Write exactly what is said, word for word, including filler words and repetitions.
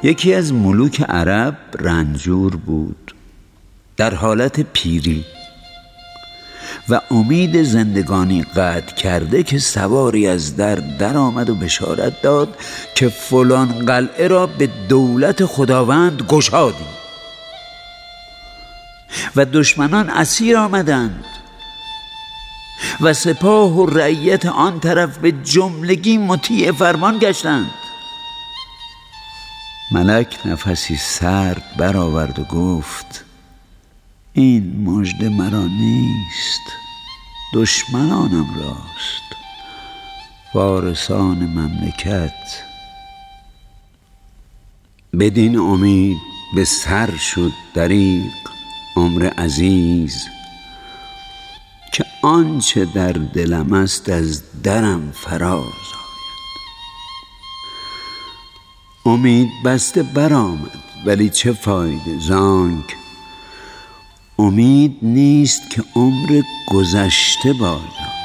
یکی از ملوک عرب رنجور بود، در حالت پیری و امید زندگانی قطع کرده که سواری از در در آمد و بشارت داد که فلان قلعه را به دولت خداوند گشادیم و دشمنان اسیر آمدند و سپاه و رعیت آن طرف به جملگی مطیع فرمان گشتند. ملک نفسی سرد برآورد و گفت: این مژده مرا نیست، دشمنانم راست، وارثان مملکت. بدین امید به سر شد دریغ عمر عزیز، که آنچه در دلم است از درم فراز آید. امید بسته برآمد ولی چه فایده، زانک امید نیست که عمر گذشته باز آید.